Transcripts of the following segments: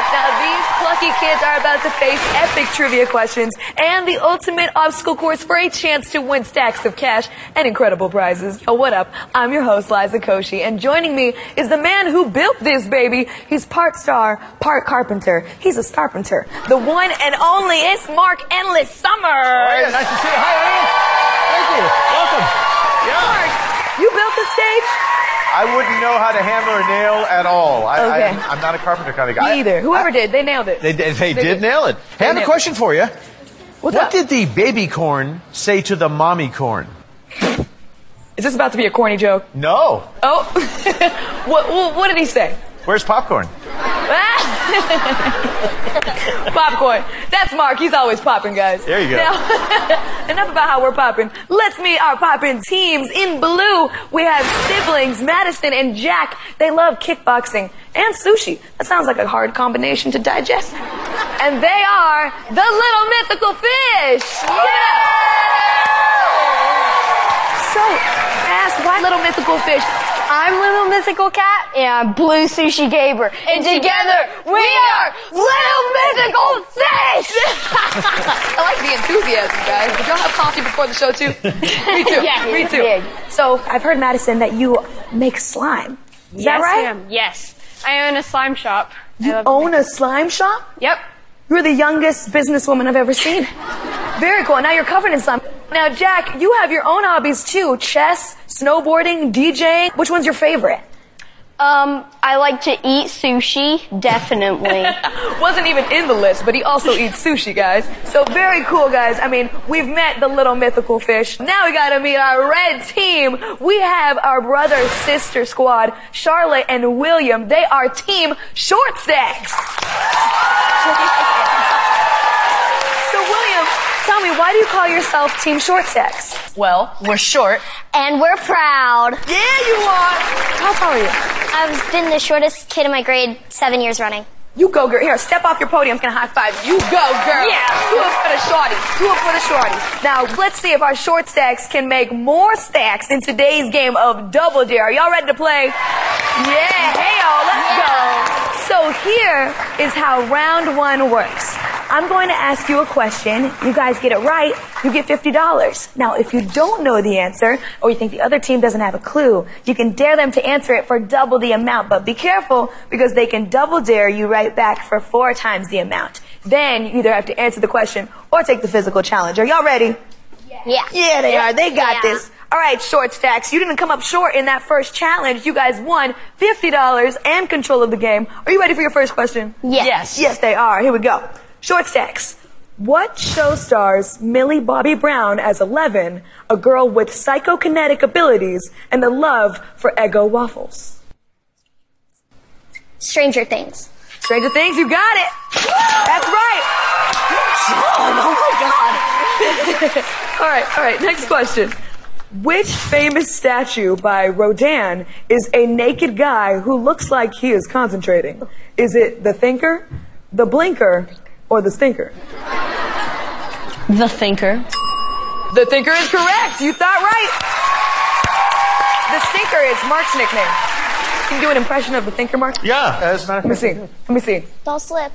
Now, these plucky kids are about to face epic trivia questions and the ultimate obstacle course for a chance to win stacks of cash and incredible prizes. Yo, what up? I'm your host, Liza Koshy, and joining me is the man who built this baby. He's part star, part carpenter. He's a starpenter. The one and only is Mark Endless Summers. Oh, yeah, nice to see you. Hi, Thank you. Welcome. Yeah. Mark, you built the stage? I wouldn't know how to hammer a nail at all. I'm not a carpenter kind of guy. Me either. Whoever did, they nailed it. They did nail it. Hey, I have a question for you. What did the baby corn say to the mommy corn? Is this about to be a corny joke? No. Oh. what did he say? Where's popcorn? Popcorn. That's Mark. He's always popping, guys. There you go. Now, enough about how we're popping. Let's meet our popping teams. In blue, we have siblings, Madison and Jack. They love kickboxing and sushi. That sounds like a hard combination to digest. And they are the Little Mythical Fish. Yeah. So, ask why Little Mythical Fish? I'm Little Mythical Cat, and I'm Blue Sushi Gaber. And together, we are Little Mythical Fish! I like the enthusiasm, guys. Did y'all have coffee before the show, too? Me too. Yeah, me too. Big. So, I've heard, Madison, that you make slime. Is that right? Ma'am. Yes. I own a slime shop. You own a slime shop? Yep. You're the youngest businesswoman I've ever seen. Very cool. Now you're covered in slime. Now, Jack, you have your own hobbies, too. Chess, snowboarding, DJing. Which one's your favorite? I like to eat sushi, definitely. Wasn't even in the list, but he also eats sushi, guys. So very cool, guys. I mean, we've met the Little Mythical Fish. Now we gotta meet our red team. We have our brother-sister squad, Charlotte and William. They are Team Short Stacks. So, William, tell me, why do you call yourself Team Short Stacks? Well, we're short. And we're proud. Yeah, you are. How tall are you? I've been the shortest kid in my grade 7 years running. You go, girl. Here, step off your podium. I'm going to high five you. You go, girl. Yeah. Do it for the shorty. Do it for the shorty. Now, let's see if our short stacks can make more stacks in today's game of Double Dare. Are y'all ready to play? Yeah. Hey, y'all. Let's go. So here is how round one works. I'm going to ask you a question. You guys get it right, you get $50. Now, if you don't know the answer, or you think the other team doesn't have a clue, you can dare them to answer it for double the amount. But be careful, because they can double dare you right back for 4 times the amount. Then you either have to answer the question or take the physical challenge. Are y'all ready? Yeah. Yeah, they are. They got this. All right, Short Stacks, you didn't come up short in that first challenge. You guys won $50 and control of the game. Are you ready for your first question? Yes. Yes, they are. Here we go. Short Stacks. What show stars Millie Bobby Brown as 11, a girl with psychokinetic abilities and a love for Eggo waffles? Stranger Things. Stranger Things, you got it. That's right. Oh my God. All right, next question. Which famous statue by Rodin is a naked guy who looks like he is concentrating? Is it the Thinker, the Blinker, or the Stinker? The Thinker. The Thinker is correct. You thought right. The Stinker is Mark's nickname. Can you do an impression of the Thinker, Mark? Yeah, as a matter of Let me see. Let me see. Don't slip.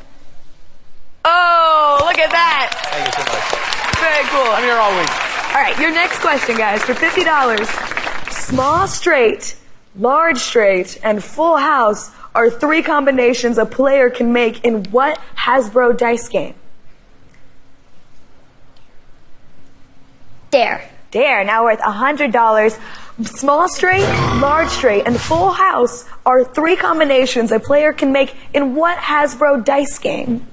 Oh, look at that. Thank you so much. Very cool. I'm here all week. All right, your next question, guys, for $50. Small straight, large straight, and full house are 3 combinations a player can make in what Hasbro dice game? Dare. Dare, now worth $100. Small straight, large straight, and full house are 3 combinations a player can make in what Hasbro dice game?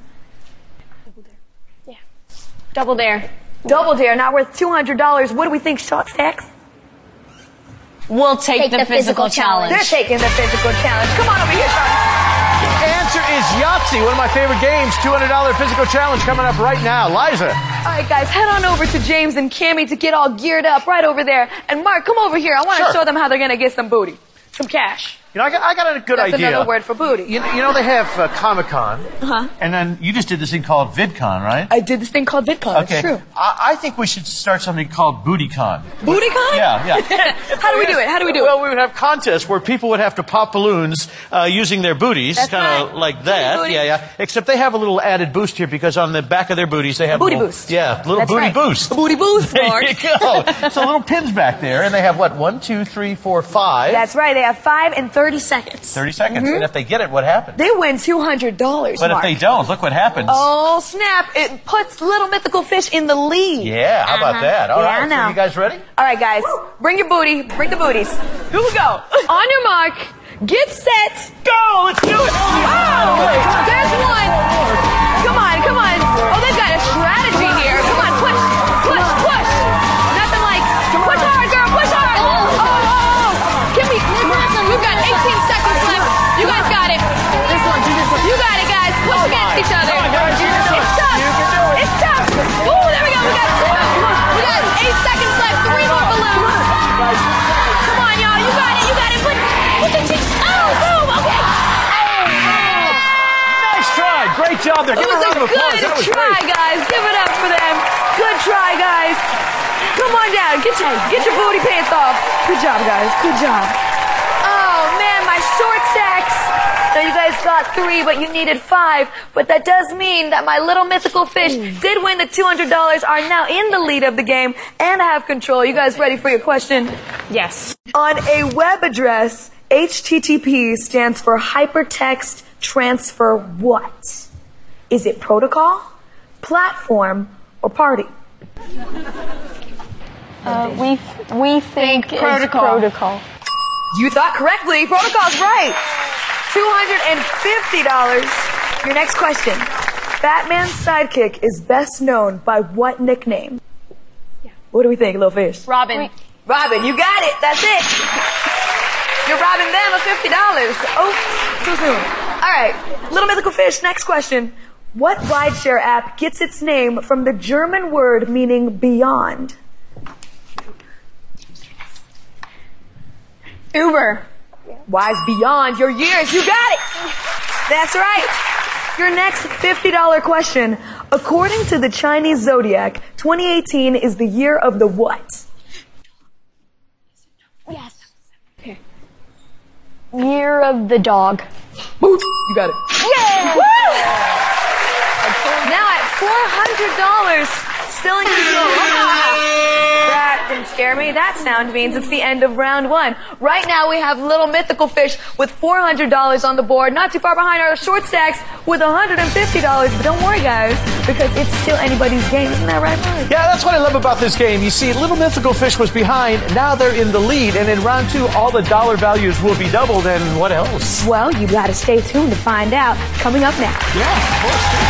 Double Dare. Double Dare, now worth $200. What do we think, Short Stacks? We'll take the physical challenge. They're taking the physical challenge. Come on over here, Charlie. The answer is Yahtzee, one of my favorite games. $200 physical challenge coming up right now. Liza. All right, guys, head on over to James and Cammie to get all geared up right over there. And Mark, come over here. I want to show them how they're going to get some booty. Some cash. You know, I got a good That's idea. another word for booty. You know they have Comic-Con, and then you just did this thing called VidCon, right? I did this thing called VidCon. Okay. It's true. I think we should start something called BootyCon. BootyCon? Yeah. How do we do it? How do we do it? Well, we would have contests where people would have to pop balloons using their booties, kind of right. like that. Booty. Yeah. Except they have a little added boost here because on the back of their booties they have Booty little, boost. Yeah, little That's booty right. boost. A booty boost, There Mark. you go. So little pins back there, and they have what? 1, 2, 3, 4, 5. That's right. They have 5 and 30 seconds. 30 seconds. And if they get it, what happens? They win $200, But Mark. if they don't, look what happens. Oh, snap. It puts Little Mythical Fish in the lead. Yeah, how about that? All Yeah, right, I know. so you guys ready? All right, guys. Bring your booty. Bring the booties. Here we go. On your mark. Get set. Go! Let's do it! Oh! There's one. Come on. Oh, they've got a strategy here. Come on, push. Nothing like, push hard, girl, push hard. Oh. We've got 18 seconds left. You guys got it. You got it, guys. Push against each other. Come on, guys, you can do it. It's tough. You can do it. It's tough. Ooh, there we go. We got 2. We got 8 seconds left. 3 more balloons. Come on, y'all. You got it. Put the cheeks. Oh, boom. Okay. Nice try. Great job there. It Give was a round a of applause. good That was try, great. guys. Give it up for them. Good try, guys. Come on down. Get your booty pants off. Good job, guys. Good job. Oh, man, my short stacks. Now, you guys got 3, but you needed 5. But that does mean that my Little Mythical Fish did win the $200, are now in the lead of the game, and have control. You guys ready for your question? Yes. On a web address, HTTP stands for Hypertext Transfer what? Is it protocol, platform, or party? We think protocol. it's protocol. You thought correctly. Protocol's right. $250. Your next question. Batman's sidekick is best known by what nickname? What do we think, little fish? Robin. Robin, you got it. That's it. You're robbing them of $50. Oh, too soon. All right. Little Mythical Fish, next question. What rideshare app gets its name from the German word meaning beyond? Uber. Wise beyond your years. You got it. That's right. Your next $50 question. According to the Chinese zodiac, 2018 is the year of the what? Yes. Year of the dog. Boop. You got it. Yeah! Now at $400, still in control. That didn't scare me. That sound means it's the end of round 1. Right now we have Little Mythical Fish with $400 on the board, not too far behind our short stacks with $150. But don't worry, guys, because it's still anybody's game. Isn't that right, Mark? Yeah, that's what I love about this game. You see, Little Mythical Fish was behind, now they're in the lead, and in round 2, all the dollar values will be doubled, and what else? Well, you gotta stay tuned to find out. Coming up now. Yeah, of course.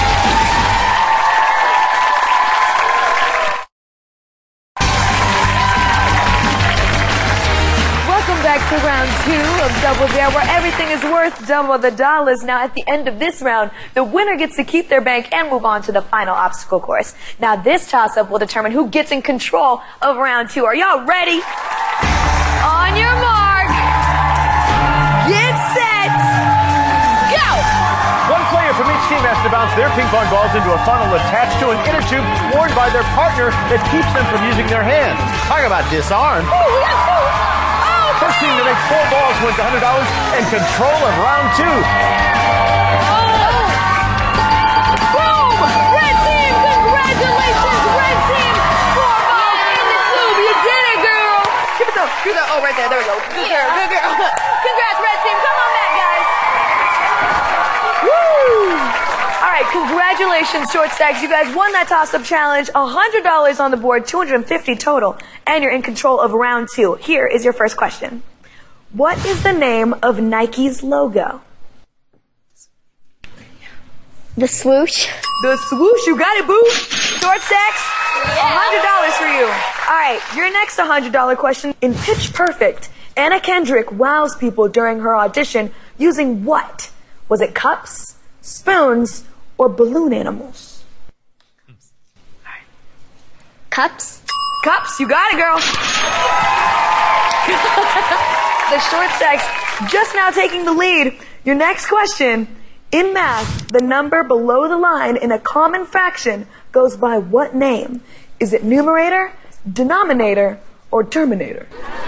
Welcome back to round 2 of Double Dare, where everything is worth double the dollars. Now, at the end of this round, the winner gets to keep their bank and move on to the final obstacle course. Now, this toss-up will determine who gets in control of round 2. Are y'all ready? On your mark. Get set. Go! One player from each team has to bounce their ping pong balls into a funnel attached to an inner tube worn by their partner that keeps them from using their hands. Talk about disarm. Ooh, we got 2. First team to make 4 balls wins $100 and control of round 2. Boom! Red team, congratulations, red team! 4 balls in the tube. You did it, girl. Give it up. Oh, right there. There we go. Good girl. Good girl. Congrats, red team. Come on back, guys. Woo! All right, congratulations, short stacks. You guys won that toss-up challenge. $100 on the board, $250 total, and you're in control of round 2. Here is your first question. What is the name of Nike's logo? The swoosh. The swoosh, you got it, boo. Short stacks, $100 for you. All right, your next $100 question. In Pitch Perfect, Anna Kendrick wows people during her audition using what? Was it cups, spoons, or balloon animals? Cups. Cups, you got it, girl. The short stacks just now taking the lead. Your next question. In math, the number below the line in a common fraction goes by what name? Is it numerator, denominator, or terminator?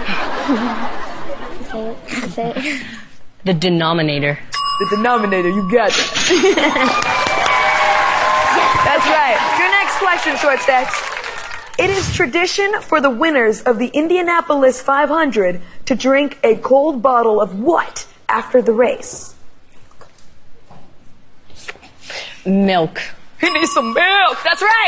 Say it. The denominator. The denominator, you got that. That's right. Your next question, Short Stacks. It is tradition for the winners of the Indianapolis 500 to drink a cold bottle of what after the race? Milk. He needs some milk. That's right.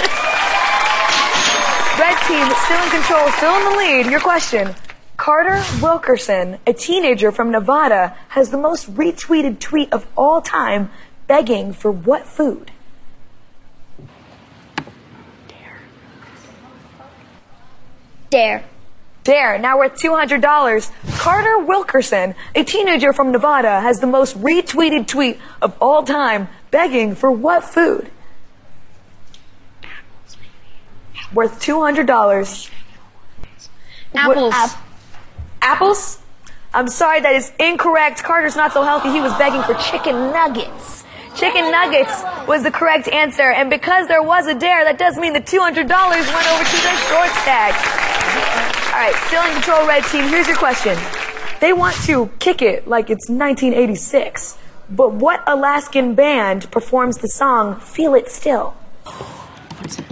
Red team still in control, still in the lead. Your question. Carter Wilkerson, a teenager from Nevada, has the most retweeted tweet of all time, begging for what food? Dare. Dare, now worth $200. Carter Wilkerson, a teenager from Nevada, has the most retweeted tweet of all time, begging for what food? Worth $200. Apples. Apples? I'm sorry, that is incorrect. Carter's not so healthy. He was begging for chicken nuggets. Chicken nuggets was the correct answer. And because there was a dare, that does mean the $200 went over to the Short Stacks. All right, still in control, Red team. Here's your question. They want to kick it like it's 1986. But what Alaskan band performs the song Feel It Still? What is it?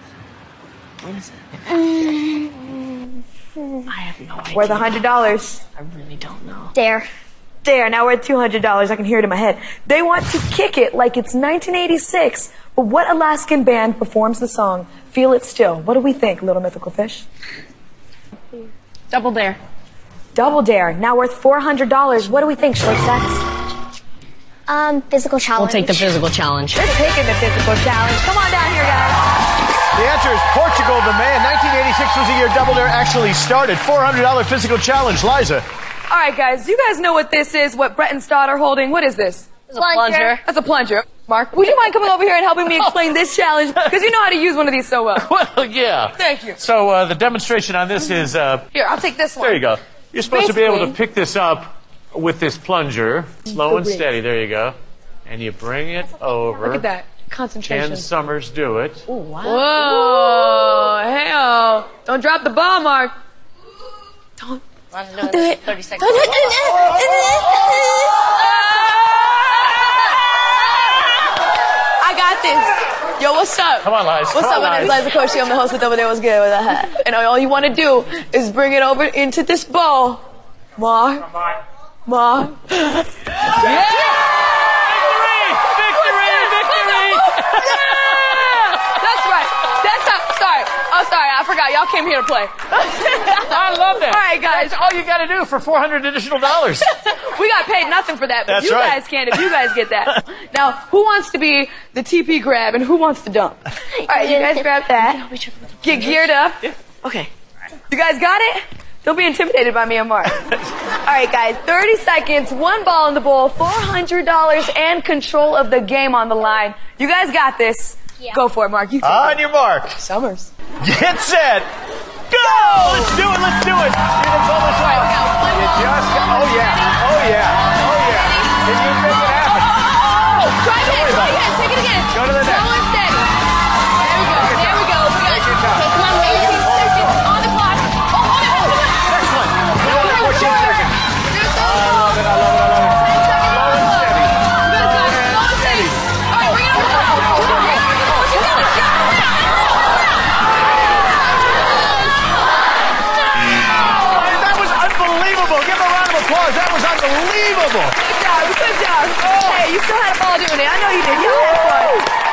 I have no idea. Worth $100. I really don't know. Dare. There, now we're at $200. I can hear it in my head. They want to kick it like it's 1986. But what Alaskan band performs the song Feel It Still? What do we think, Little Mythical Fish? Double Dare. Double Dare, now worth $400. What do we think, Short Stacks? Physical challenge. We'll take the physical challenge. They're taking the physical challenge. Come on down here, guys. The answer is Portugal the Man. 1986 was the year Double Dare actually started. $400 physical challenge. Liza. All right, guys, you guys know what this is, what Brett and Stott are holding. What is this? It's a plunger. That's a plunger. Mark, would you mind coming over here and helping me explain this challenge? Because you know how to use one of these so well. Well, yeah. Thank you. So the demonstration on this is... Here, I'll take this one. There you go. You're supposed to be able to Basically- pick this up with this plunger, slow and steady. There you go. And you bring it over. Look at that. Concentration. Ken Summers do it. Oh, wow. Whoa, hell. Don't drop the ball, Mark. Don't do it. 30 seconds. I got this. Yo, what's up? Come on, Liza. What's Come up? on, My name's Liza Koshy. I'm the host of Double Dare. What's good with that? And all you want to do is bring it over into this bowl. Mark. Mark. Victory! Victory! That's right. That's how. Sorry. Oh, sorry. I forgot. Y'all came here to play. I love that. All right, guys. That's all you got to do for $400 additional. We got paid nothing for that, but That's you right. guys can if you guys get that. Now, who wants to be the TP grab and who wants to dump? All right, you guys grab that. Get geared up. Okay. You guys got it? Don't be intimidated by me and Mark. All right, guys, 30 seconds, one ball in the bowl, $400, and control of the game on the line. You guys got this. Yeah. Go for it, Mark. You On your mark. Summers. Get set. Go! Let's do it. Let's do it. You can pull this off. You just got, oh yeah. Oh yeah. Oh yeah. Can you make it happen? Try it again. Take it again. Go to the net. Slow and steady. There we go. There we go. We got Take your time. Come on, 18 seconds on the clock. Oh, hold it. Hold it. Excellent. You only 14 seconds. I love it. I love it. I love it. Slow and steady. Slow and steady. All right, bring it up. Come on. What you doing? That was unbelievable. Give a round of applause. That was unbelievable. Good job. Good job. Hey, you still had a ball doing it. I know you did. You had fun.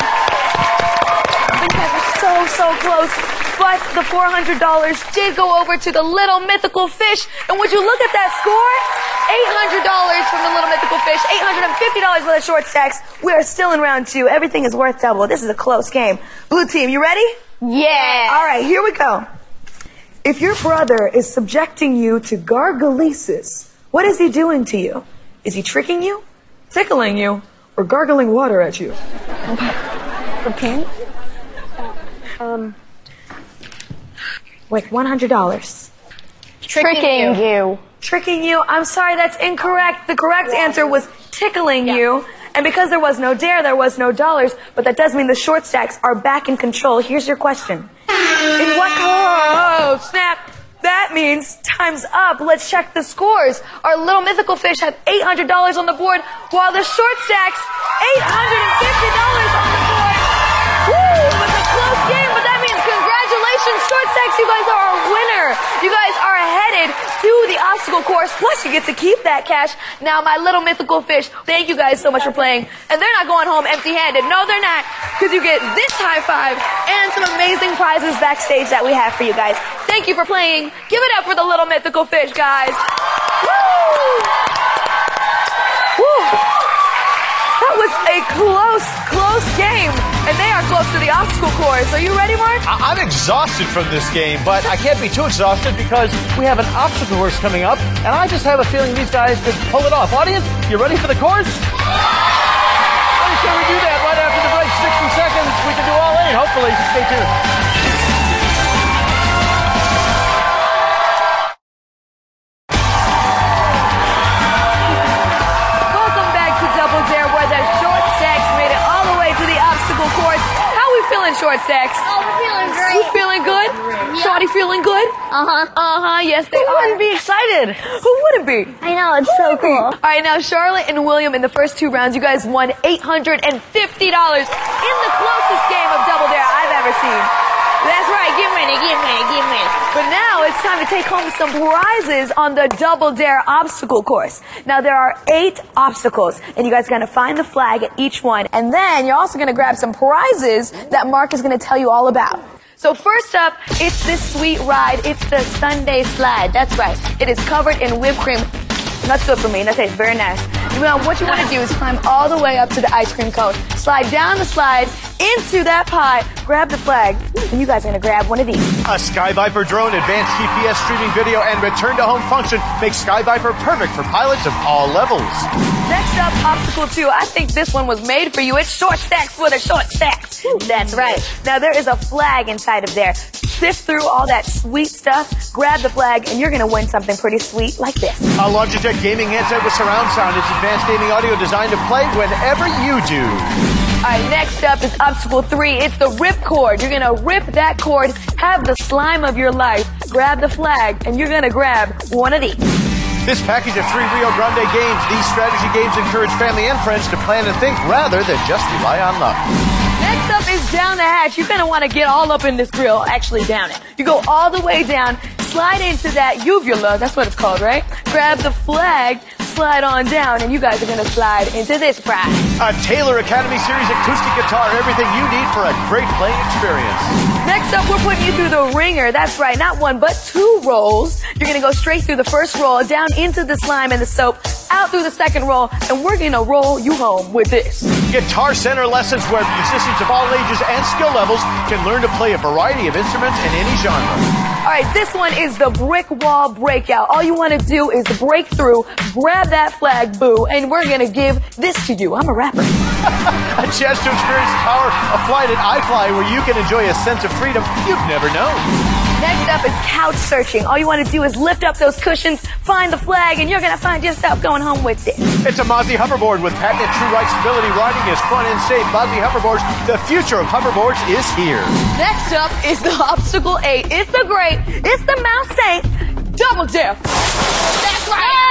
You guys were so close. But the $400 did go over to the Little Mythical Fish. And would you look at that score? $800 from the Little Mythical Fish. $850 for the Short Stacks. We are still in round two. Everything is worth double. This is a close game. Blue team, you ready? Yeah. All right, here we go. If your brother is subjecting you to gargalesis, what is he doing to you? Is he tricking you, tickling you, or gargling water at you? Repeat. With $100. Tricking you. tricking you. I'm sorry, that's incorrect. The correct answer was tickling you. And because there was no dare, there was no dollars. But that does mean the short stacks are back in control. Here's your question. In what color? Oh, snap. That means time's up. Let's check the scores. Our little mythical fish have $800 on the board, while the short stacks, $850 on the board. Woo! It was a close game, but that means congratulations, short stacks. You guys are our winner. You guys are headed to the obstacle course. Plus, you get to keep that cash. Now, my little mythical fish, thank you guys so much for playing. And they're not going home empty-handed. No, they're not, because you get this high five and some amazing prizes backstage that we have for you guys. Thank you for playing. Give it up for the little mythical fish, guys. Woo! Woo! That was a close game. And they are close to the obstacle course. Are you ready, Mark? I'm exhausted from this game, but I can't be too exhausted because we have an obstacle course coming up, and I just have a feeling these guys could pull it off. Audience, you ready for the course? Well, can we do that right after the break? 60 seconds. We can do all 8, hopefully. Stay tuned. Short stacks. Oh, we're feeling great. You feeling good? Yeah. Shorty feeling good? Uh-huh. Yes, they Who are. wouldn't be excited? Who wouldn't be? I know, it's so cool. All right, now Charlotte and William in the first 2 rounds, you guys won $850 in the closest game of Double Dare I've ever seen. That's right, get ready. But now it's time to take home some prizes on the Double Dare obstacle course. Now there are 8 obstacles, and you guys are going to find the flag at each one. And then you're also going to grab some prizes that Mark is going to tell you all about. So first up, it's this sweet ride. It's the Sunday Slide. That's right. It is covered in whipped cream. That's good for me. That tastes very nice. Now, what you want to do is climb all the way up to the ice cream cone. Slide down the slide into that pie. Grab the flag. And you guys are going to grab one of these. A Sky Viper drone, advanced GPS streaming video, and return to home function make Sky Viper perfect for pilots of all levels. Next up, obstacle 2. I think this one was made for you. It's short stacks for the short stacks. That's right. Now, there is a flag inside of there. Sift through all that sweet stuff, grab the flag, and you're going to win something pretty sweet like this. A Logitech gaming headset with surround sound. It's advanced gaming audio designed to play whenever you do. All right, next up is obstacle 3. It's the rip cord. You're going to rip that cord, have the slime of your life, grab the flag, and you're going to grab one of these. This package of 3 Rio Grande games. These strategy games encourage family and friends to plan and think rather than just rely on luck. Next up is down the hatch. You're going to want to get all up in this grill, actually down it. You go all the way down, slide into that uvula, that's what it's called, right? Grab the flag, slide on down, and you guys are going to slide into this prize. A Taylor Academy Series acoustic guitar, everything you need for a great playing experience. Next up, we're putting you through the ringer. That's right, not 1, but 2 rolls. You're going to go straight through the first roll, down into the slime and the soap, out through the second roll, and we're going to roll you home with this. Guitar Center lessons where musicians of all ages and skill levels can learn to play a variety of instruments in any genre. All right, this one is the brick wall breakout. All you want to do is break through, grab that flag, boo, and we're going to give this to you. I'm a rapper. A chance to experience the power of flight at iFly, where you can enjoy a sense of freedom you've never known. Next up is couch searching. All you want to do is lift up those cushions, find the flag, and you're going to find yourself going home with this. It's a Mozzie hoverboard with patented true right stability. Riding is fun and safe. Mozzie hoverboards, the future of hoverboards is here. Next up is the obstacle 8. It's the great, it's the Mouse Saint Double Dare. That's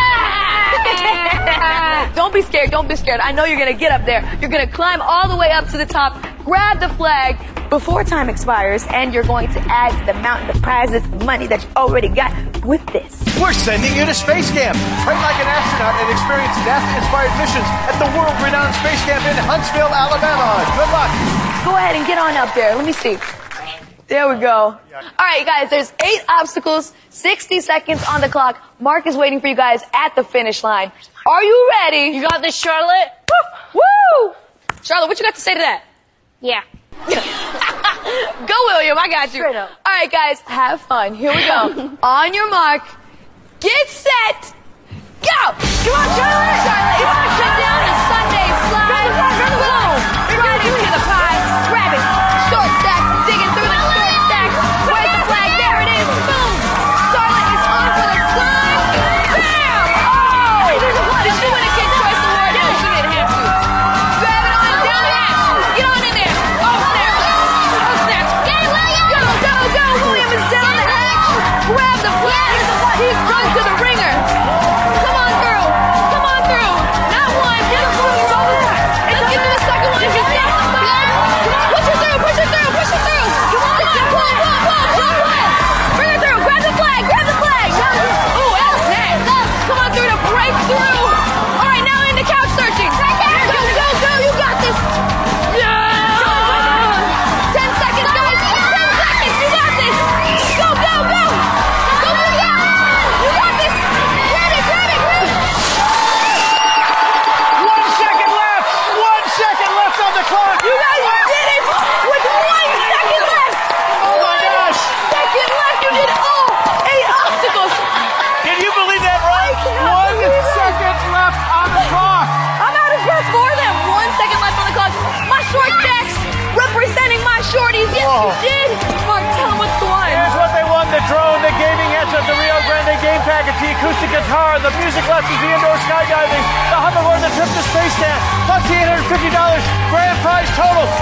right. Don't be scared. Don't be scared. I know you're going to get up there. You're going to climb all the way up to the top, grab the flag before time expires, and you're going to add to the mountain of prizes, money that you already got with this. We're sending you to Space Camp. Train like an astronaut and experience NASA-inspired missions at the world-renowned Space Camp in Huntsville, Alabama. Good luck. Go ahead and get on up there. Let me see. There we go. All right, guys, there's 8 obstacles, 60 seconds on the clock. Mark is waiting for you guys at the finish line. Are you ready? You got this, Charlotte? Woo! Charlotte, what you got to say to that? Yeah. Go, William. I got you. Straight up. All right, guys, have fun. Here we go. On your mark, get set, go! Come on, Charlotte! Charlotte, it's going to shut down a Sunday slide. Boom! Right into the pie. Grab it. Short stack. Digging through the short stacks. Where's the flag? There it is. Boom! Charlotte is on for the slide. Grab package, the acoustic guitar, the music lessons, the indoor skydiving, the hoverboard, the trip to Space Camp, plus the $850 grand prize total